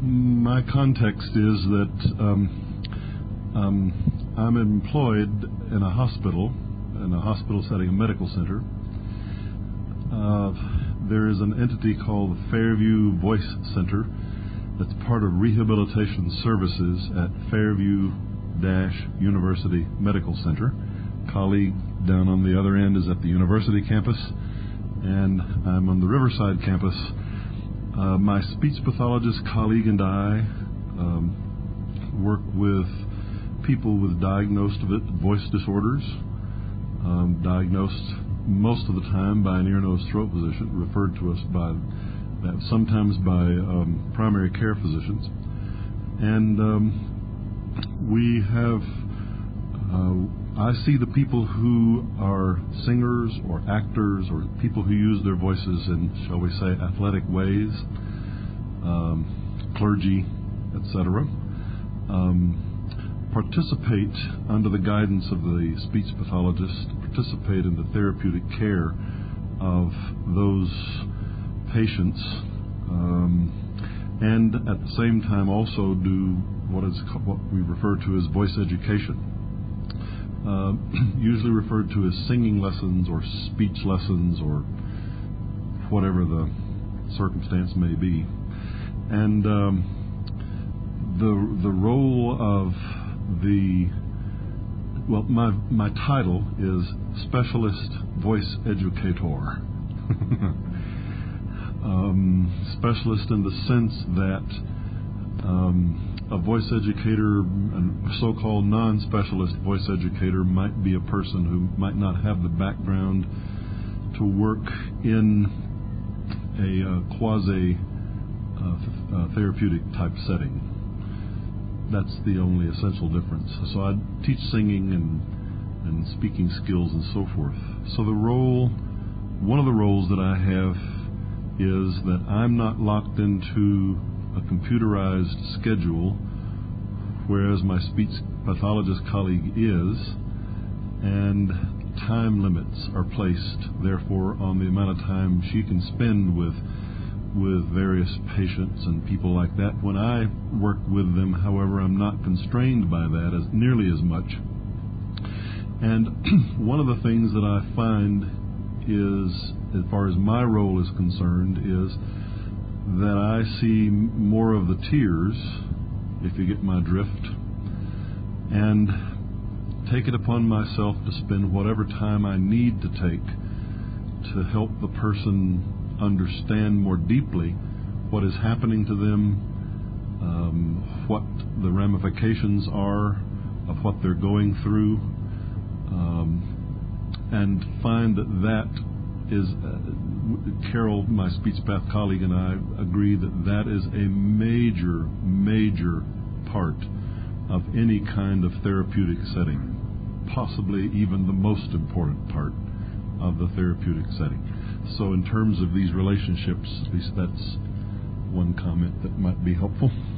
my context is that I'm employed in a hospital setting, a medical center. There is an entity called the Fairview Voice Center that's part of Rehabilitation Services at Fairview-University Medical Center. Colleague down on the other end is at the university campus, and I'm on the Riverside campus. My speech pathologist colleague and I work with people with diagnosed voice disorders, diagnosed most of the time by an ear, nose, throat physician, referred to us by that, sometimes by primary care physicians. And we have, I see the people who are singers or actors or people who use their voices in, shall we say, athletic ways, clergy, etc., participate under the guidance of the speech pathologist, participate in the therapeutic care of those patients, and at the same time also do what we refer to as voice education, usually referred to as singing lessons or speech lessons or whatever the circumstance may be. And the role of my title is Specialist Voice Educator. Specialist in the sense that a voice educator, a so-called non-specialist voice educator, might be a person who might not have the background to work in a quasi-therapeutic type setting. That's the only essential difference. So I teach singing and speaking skills and so forth. So one of the roles that I have is that I'm not locked into a computerized schedule, whereas my speech pathologist colleague is, and time limits are placed, therefore, on the amount of time she can spend with various patients and people like that. When I work with them, however, I'm not constrained by that as nearly as much. And one of the things that I find is, as far as my role is concerned, is that I see more of the tears, if you get my drift, and take it upon myself to spend whatever time I need to take to help the person understand more deeply what is happening to them, what the ramifications are of what they're going through, and find that is, Carol, my speech path colleague, and I agree that is a major, major part of any kind of therapeutic setting, possibly even the most important part of the therapeutic setting. So in terms of these relationships, at least that's one comment that might be helpful.